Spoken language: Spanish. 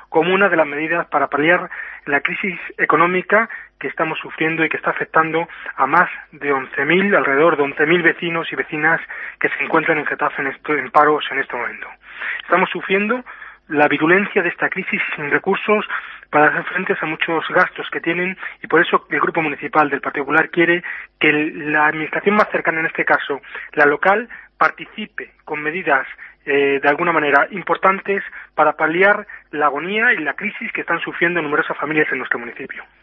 como una de las medidas para paliar la crisis económica que estamos sufriendo y que está afectando a más de alrededor de 11.000 vecinos y vecinas que se encuentran en Getafe en paros en este momento. Estamos sufriendo la virulencia de esta crisis sin recursos para hacer frente a muchos gastos que tienen, y por eso el Grupo Municipal del Partido Popular quiere que la administración más cercana, en este caso la local, participe con medidas de alguna manera importantes para paliar la agonía y la crisis que están sufriendo numerosas familias en nuestro municipio.